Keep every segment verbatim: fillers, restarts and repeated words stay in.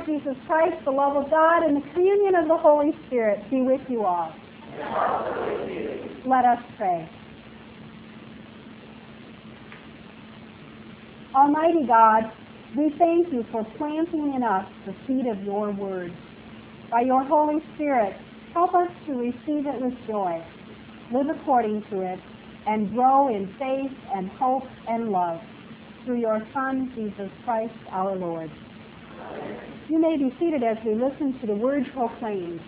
Jesus Christ, the love of God, and the communion of the Holy Spirit be with you all. Let us pray. Almighty God, we thank you for planting in us the seed of your word. By your Holy Spirit, help us to receive it with joy, live according to it, and grow in faith and hope and love. Through your Son, Jesus Christ, our Lord. You may be seated as we listen to the word proclaimed.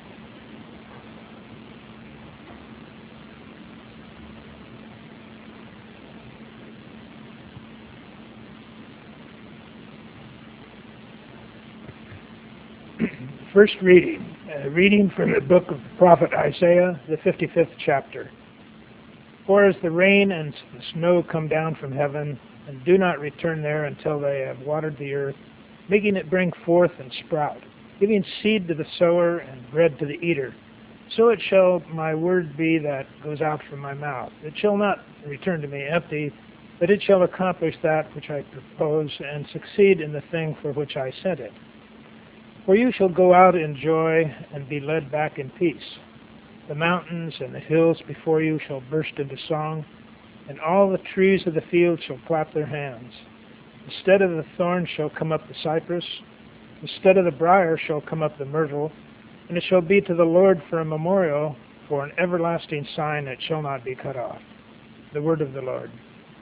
First reading, a reading from the book of the prophet Isaiah, the fifty-fifth chapter. For as the rain and the snow come down from heaven, and do not return there until they have watered the earth, making it bring forth and sprout, giving seed to the sower and bread to the eater, so it shall my word be that goes out from my mouth. It shall not return to me empty, but it shall accomplish that which I propose, and succeed in the thing for which I sent it. For you shall go out in joy and be led back in peace. The mountains and the hills before you shall burst into song, and all the trees of the field shall clap their hands. Instead of the thorn shall come up the cypress, instead of the briar shall come up the myrtle, and it shall be to the Lord for a memorial, for an everlasting sign that shall not be cut off. The word of the Lord.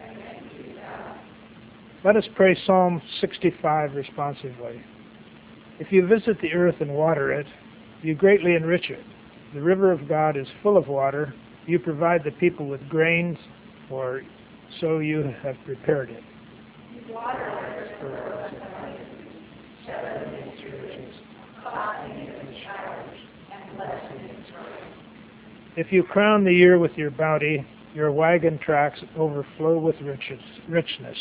Let us pray Psalm sixty-five responsively. If you visit the earth and water it, you greatly enrich it. The river of God is full of water. You provide the people with grains, for so you have prepared it. If you crown the year with your bounty, your wagon tracks overflow with riches, richness.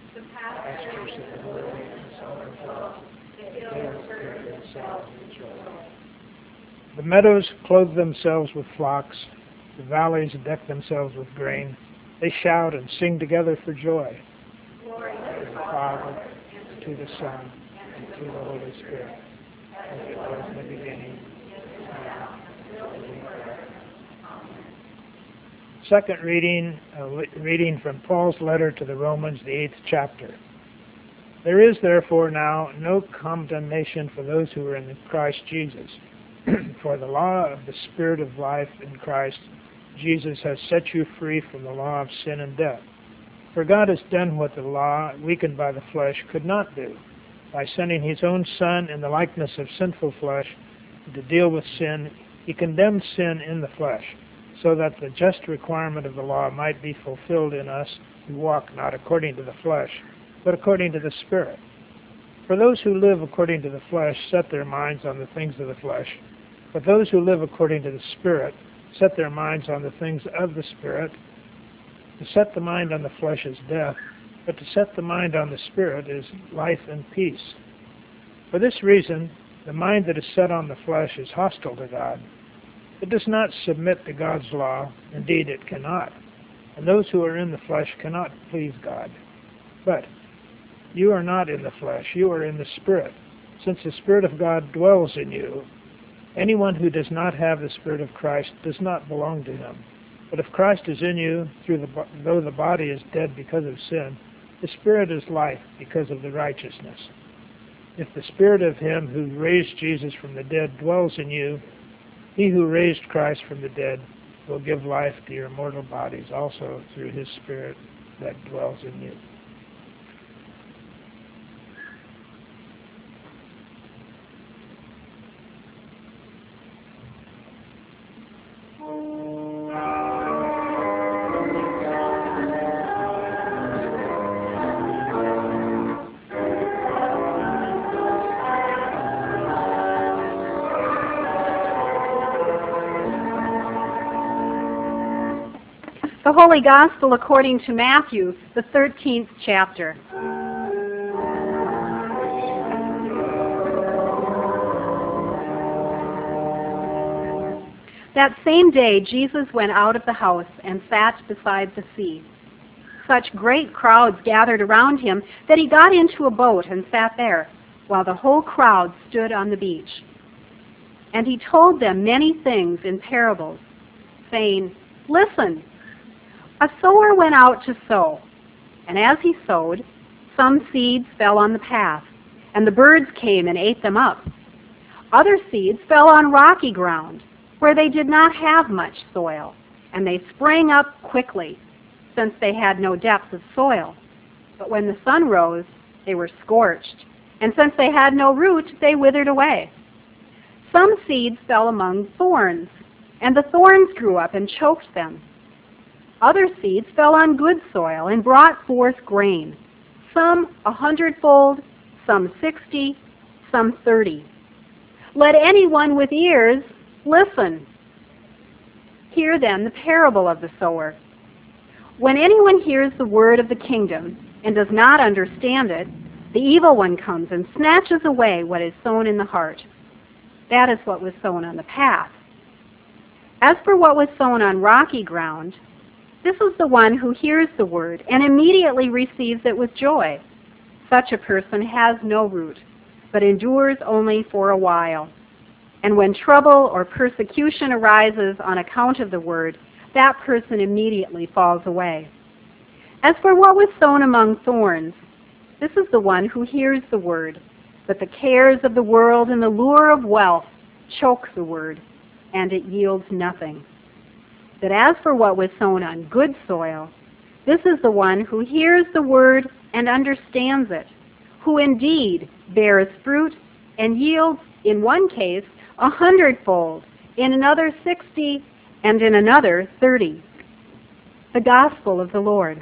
The meadows clothe themselves with flocks. The valleys deck themselves with grain. They shout and sing together for joy. Glory to the Father, and to the Son, and to the Holy Spirit, as it was in the beginning. Second reading, a reading from Paul's letter to the Romans, the eighth chapter. There is therefore now no condemnation for those who are in Christ Jesus. For the law of the Spirit of life in Christ Jesus has set you free from the law of sin and death. For God has done what the law, weakened by the flesh, could not do, by sending his own Son in the likeness of sinful flesh to deal with sin. He condemned sin in the flesh, so that the just requirement of the law might be fulfilled in us who walk not according to the flesh, but according to the Spirit. For those who live according to the flesh set their minds on the things of the flesh, but those who live according to the Spirit set their minds on the things of the Spirit. To set the mind on the flesh is death, but to set the mind on the Spirit is life and peace. For this reason, the mind that is set on the flesh is hostile to God. It does not submit to God's law, indeed it cannot, and those who are in the flesh cannot please God. But you are not in the flesh, you are in the Spirit, since the Spirit of God dwells in you. Anyone who does not have the Spirit of Christ does not belong to him. But if Christ is in you, through the, though the body is dead because of sin, the Spirit is life because of the righteousness. If the Spirit of him who raised Jesus from the dead dwells in you, he who raised Christ from the dead will give life to your mortal bodies also through his Spirit that dwells in you. The Holy Gospel according to Matthew, the thirteenth chapter. That same day Jesus went out of the house and sat beside the sea. Such great crowds gathered around him that he got into a boat and sat there, while the whole crowd stood on the beach. And he told them many things in parables, saying, "Listen, a sower went out to sow, and as he sowed, some seeds fell on the path, and the birds came and ate them up. Other seeds fell on rocky ground, where they did not have much soil, and they sprang up quickly, since they had no depth of soil. But when the sun rose, they were scorched, and since they had no root, they withered away. Some seeds fell among thorns, and the thorns grew up and choked them. Other seeds fell on good soil and brought forth grain, some a hundredfold, some sixty, some thirty. Let anyone with ears listen." Hear then the parable of the sower. When anyone hears the word of the kingdom and does not understand it, the evil one comes and snatches away what is sown in the heart. That is what was sown on the path. As for what was sown on rocky ground, this is the one who hears the word and immediately receives it with joy. Such a person has no root, but endures only for a while. And when trouble or persecution arises on account of the word, that person immediately falls away. As for what was sown among thorns, this is the one who hears the word, but the cares of the world and the lure of wealth choke the word, and it yields nothing. But as for what was sown on good soil, this is the one who hears the word and understands it, who indeed bears fruit and yields, in one case, a hundredfold, in another sixty, and in another thirty. The Gospel of the Lord.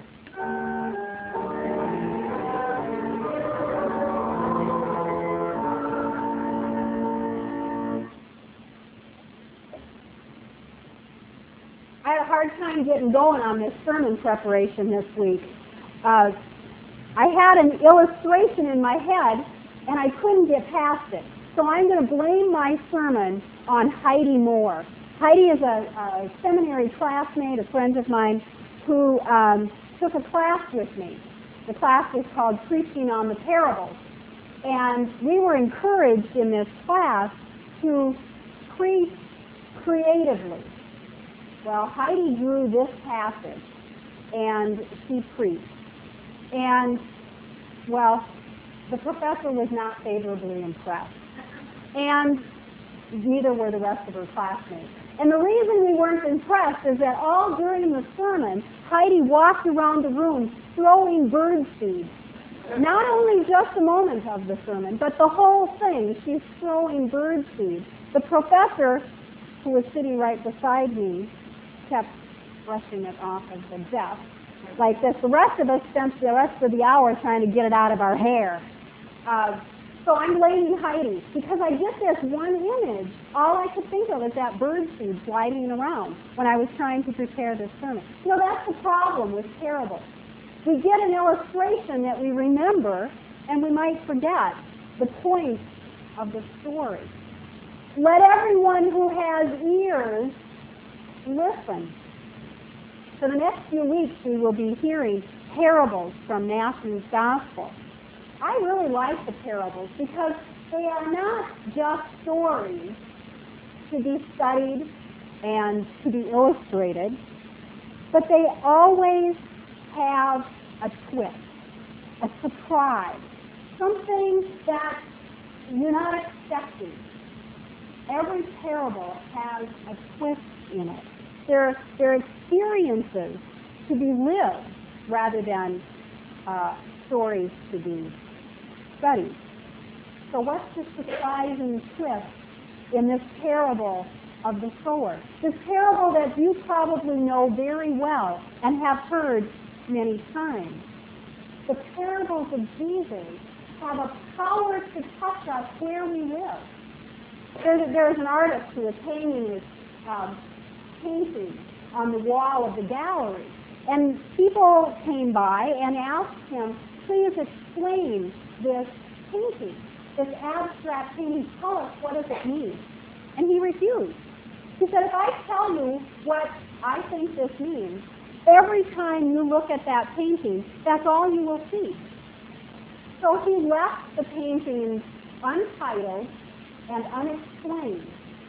I had a hard time getting going on this sermon preparation this week. Uh, I had an illustration in my head, and I couldn't get past it. So I'm going to blame my sermon on Heidi Moore. Heidi is a, a seminary classmate, a friend of mine, who um, took a class with me. The class was called Preaching on the Parables. And we were encouraged in this class to preach creatively. Well, Heidi drew this passage, and she preached. And, well, the professor was not favorably impressed. And neither were the rest of her classmates. And the reason we weren't impressed is that all during the sermon, Heidi walked around the room throwing bird seed. Not only just a moment of the sermon, but the whole thing, she's throwing bird seed. The professor, who was sitting right beside me, kept brushing it off of the desk like this. The rest of us spent the rest of the hour trying to get it out of our hair. Uh, so I'm blaming Heidi because I get this one image. All I could think of is that bird seed gliding around when I was trying to prepare this sermon. You know, that's the problem with parables. We get an illustration that we remember, and we might forget the point of the story. Let everyone who has ears listen. For the next few weeks, we will be hearing parables from Matthew's Gospel. I really like the parables because they are not just stories to be studied and to be illustrated, but they always have a twist, a surprise, something that you're not expecting. Every parable has a twist in it. They're, they're experiences to be lived rather than uh, stories to be studied. So what's the surprising twist in this parable of the sower? This parable that you probably know very well and have heard many times. The parables of Jesus have a power to touch us where we live. There's, there's an artist who is hanging this um, painting on the wall of the gallery. And people came by and asked him, please explain this painting, this abstract painting. Tell us, what does it mean? And he refused. He said, if I tell you what I think this means, every time you look at that painting, that's all you will see. So he left the paintings untitled and unexplained.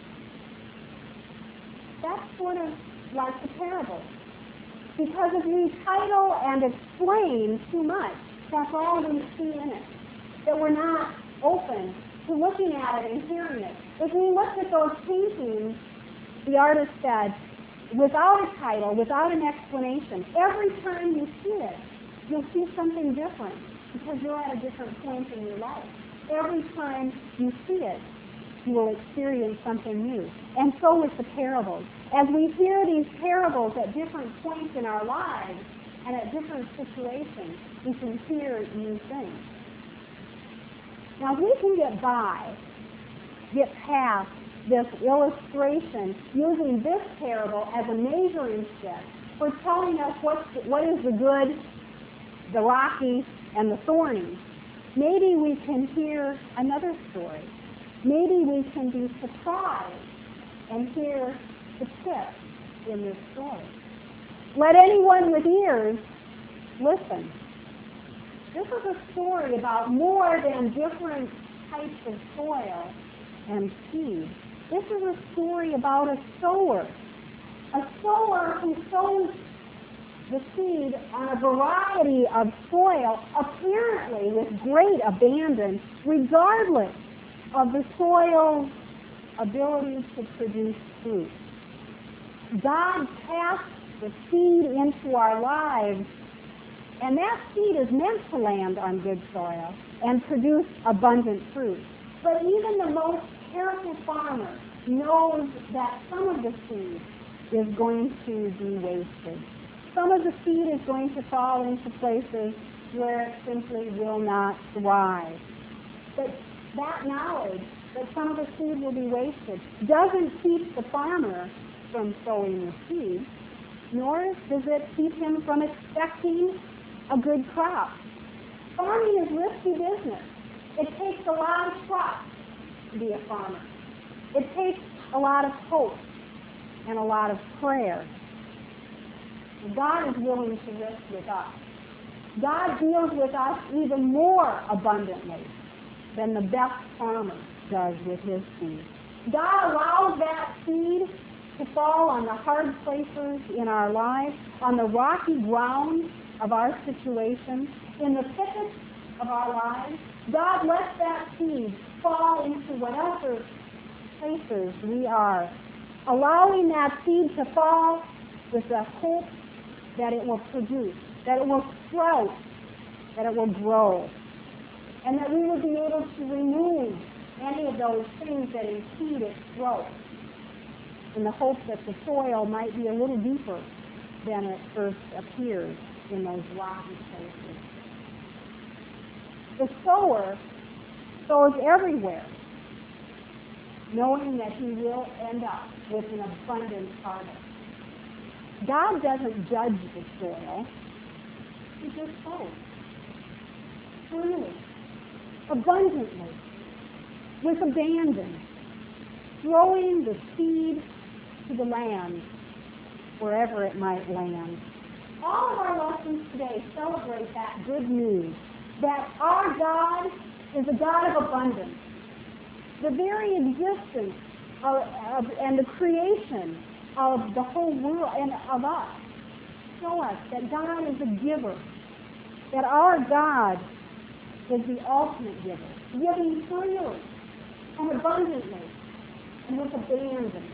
That's sort of like the parable. Because if we title and explain too much, that's all we see in it. That we're not open to looking at it and hearing it. If we looked at those paintings, the artist said, without a title, without an explanation, every time you see it, you'll see something different because you're at a different point in your life. Every time you see it, you will experience something new. And so with the parables. As we hear these parables at different points in our lives and at different situations, we can hear new things. Now, if we can get by, get past this illustration using this parable as a measuring stick for telling us what's, what is the good, the rocky, and the thorny, maybe we can hear another story. Maybe we can be surprised and hear the tip in this story. Let anyone with ears listen. This is a story about more than different types of soil and seed. This is a story about a sower. A sower who sows the seed on a variety of soil, apparently with great abandon, regardless of the soil's ability to produce fruit. God casts the seed into our lives, and that seed is meant to land on good soil and produce abundant fruit. But even the most careful farmer knows that some of the seed is going to be wasted. Some of the seed is going to fall into places where it simply will not thrive. But that knowledge that some of the seed will be wasted doesn't keep the farmer from sowing the seed, nor does it keep him from expecting a good crop. Farming is risky business. It takes a lot of trust to be a farmer. It takes a lot of hope and a lot of prayer. God is willing to risk with us. God deals with us even more abundantly than the best farmer does with his seed. God allows that seed to fall on the hard places in our lives, on the rocky ground of our situation, in the thickets of our lives. God lets that seed fall into whatever places we are, allowing that seed to fall with the hope that it will produce, that it will sprout, that it will grow, and that we will be able to remove any of those things that impede its growth in the hope that the soil might be a little deeper than it first appears in those rocky places. The sower sows everywhere, knowing that he will end up with an abundant harvest. God doesn't judge the soil. He just sows. Freely, abundantly, with abandon, throwing the seed to the land, wherever it might land. All of our lessons today celebrate that good news, that our God is a God of abundance. The very existence of, of, and the creation of the whole world and of us show us that God is a giver, that our God is the ultimate giver, giving freely and abundantly and with abandon.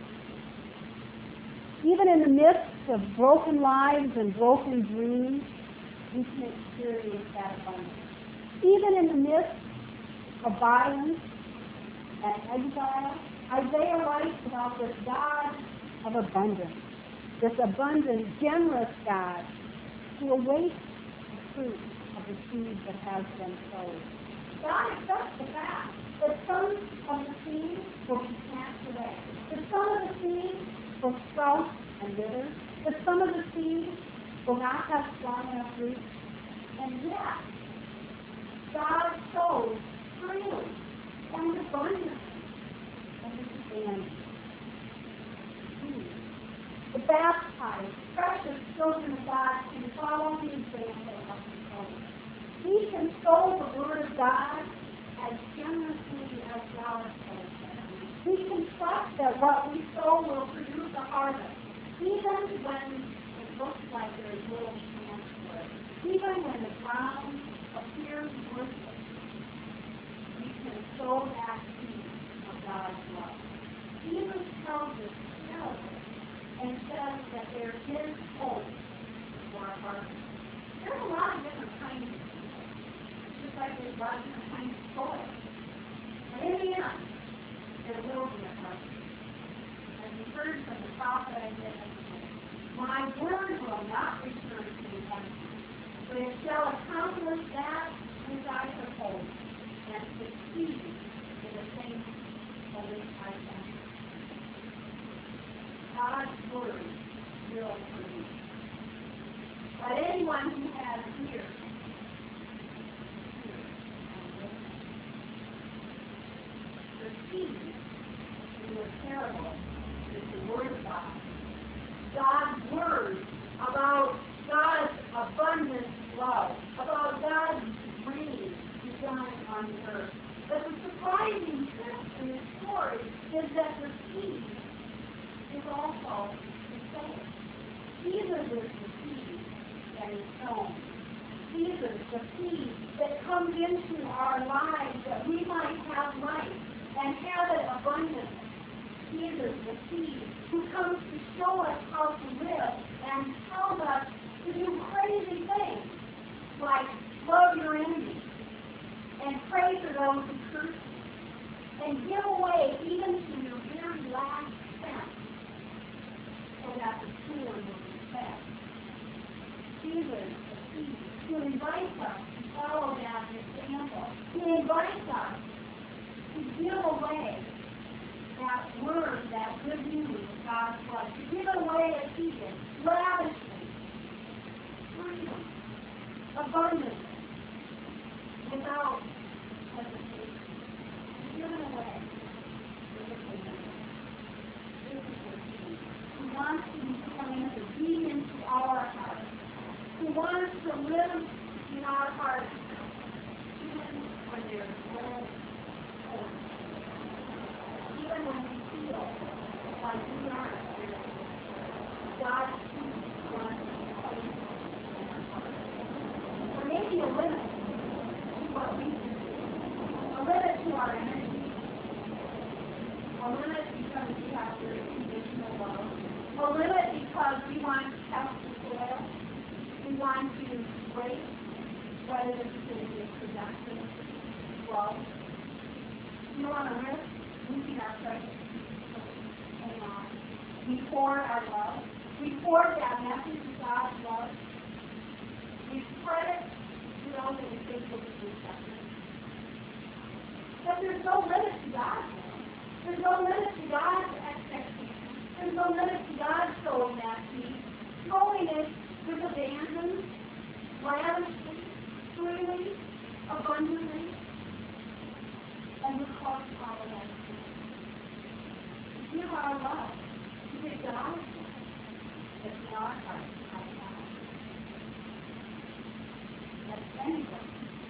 Even in the midst of broken lives and broken dreams, we can experience that abundance. Even in the midst of violence and exile, Isaiah writes about this God of abundance, this abundant, generous God who awaits the fruit of the seed that has been sowed. God accepts the fact that some of the seed will be cast away, that some of the seed will sprout and wither, that some of the seed will not have strong enough roots, and yet God sows freely and abundantly in His hand. The baptized, precious children of God can follow the example of the sower. We can sow the word of God as generously as God has. We can trust that what we sow will produce a harvest, even when it looks like there's little chance for it. Even when the ground appears worthless, we can sow that seed of God's love. Jesus tells us clearly and says that there is hope for our harvest. There are a lot of different kinds of people, just like there's a lot of different kinds of soil. But in the end, there will be a harvest. As we heard from the prophet Isaiah, my word will not return to me empty, but it shall accomplish that which I propose, and succeed in the thing for which I sent it. God's word will produce. But anyone who has ears, the seed in the parable is the word of God. God's word about God's abundant love, about God's reign begun on the earth. But the surprising truth in this story is that the seed is also the sower. Jesus is the seed that is sown. Jesus, the seed that comes into our lives that we might have life and have it abundantly. Jesus, the seed who comes to show us how to live and tells us to do crazy things like love your enemies and pray for those who curse you and give away even to your very last cent so that the poor will be fed. Jesus, the seed, who invites us to follow that example, who invites us to give away that word, that good news of God's love, to give away as He did, lavishly, freedom, abundantly, without hesitation. Give it away. Who wants to be coming to be into our hearts, who wants to live in our hearts, even when there's no hope. Even when we feel like we aren't spiritual, God's peace wants to be placed in our hearts. There may be a limit to what we can do, a limit to our energy, a limit because we have very conditional love, a limit because we want to test the soil, we want to wait whether this is going to be a productive love. You don't want to risk losing our precious and on. We pour our love. We pour that message of God's love. We spread it to those that we think will be receptive. But there's no limit to God's love. There's no limit to God's expectation. There's no limit to God sowing that seed, sowing it with abandon, lavishly, freely, abundantly, and we're called to follow that seed. Give our love to give God that's in our hearts right now. That anyone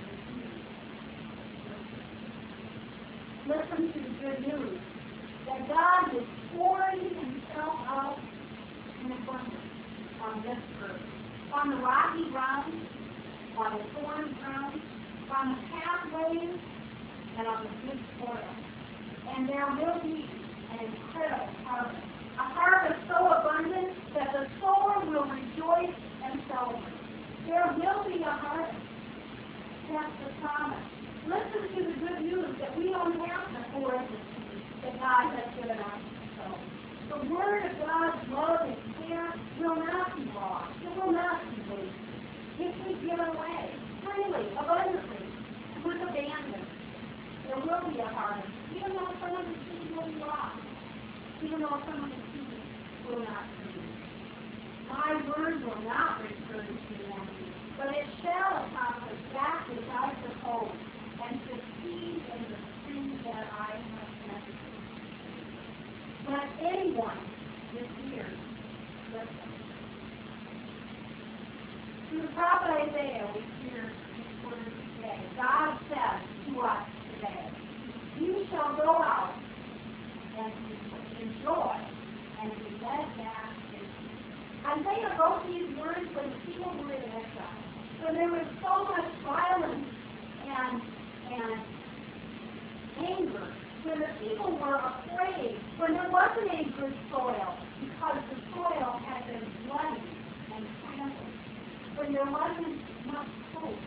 listen to the good news that God is pouring Himself out in abundance on this earth, on the rocky ground, on the thorny ground, on the pathways, and on the good soil. And there will be an incredible harvest, a harvest so abundant that the sower will rejoice and celebrate. There will be a harvest. That's the promise. Listen to the good news that we don't have to pour the seed that God has given us. So, the word of God's love and care will not be lost. It will not be wasted. It will be given away freely, abundantly, with abandon. There will be a harvest, even though some of the seed will be lost, even though some of the seed will not produce. My word will not return to me empty, but it shall accomplish that which I propose, and succeed in the thing that I have sent it to. Let anyone with ears listen. Through the prophet Isaiah, we hear these words today. today. God says to us today, you shall go out and enjoy and be led back in peace. Isaiah wrote these words when the people were in exile, when there was so much violence and, and anger, when the people were afraid, when there wasn't any good soil because the soil had been bloody and trampled, when there wasn't much hope.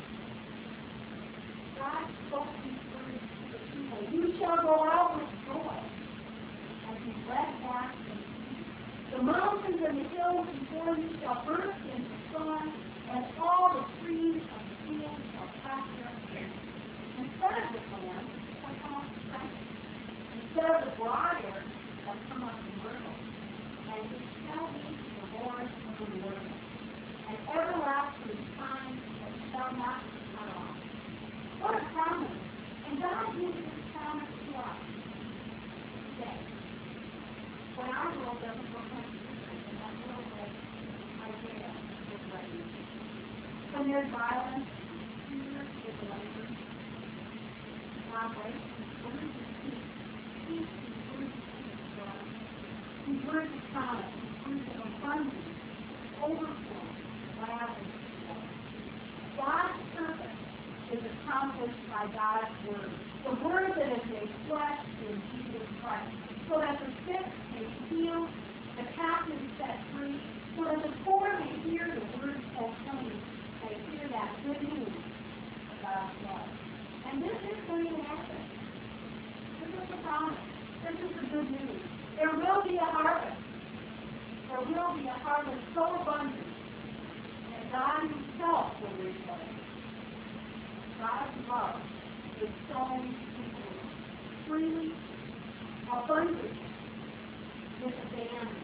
God spoke these words to the people. You shall go out with joy and be led back in peace. The mountains and the hills before you shall burst into song, and all the trees of the field shall clap their hands. Instead of the land shall come up the cypress. Instead of the briar shall come up the myrtle. And it shall be the Lord of the myrtle. And everlasting time that shall not be cut off. What a promise! And God gives this promise to us today. When our world doesn't look like this, and that little way Isaiah was writing. When there's violence, fear is labor. God waits for us to speak. Speak these words of peace for us. These words of promise, these words of abundance, overflow, gladness. God's purpose is accomplished by God's word. The word that is made flesh in Jesus Christ, so that the sick may be healed, the captives set free, so that the poor may hear the word proclaimed, may hear that good news of God's love. And this is going to happen. This is the promise. This is the good news. There will be a harvest. There will be a harvest so abundant that God himself will replenish. God's love is sown people freely, abundantly, with abandon.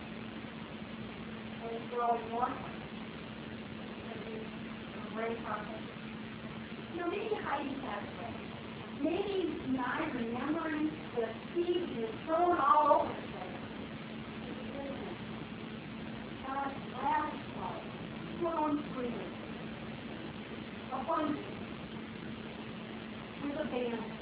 And it's growing more as we embrace our faith. You know, maybe Heidi has faith. Maybe not remembering the seed is thrown all over the place. God's lavish love, flown freely, abundant, with abandon.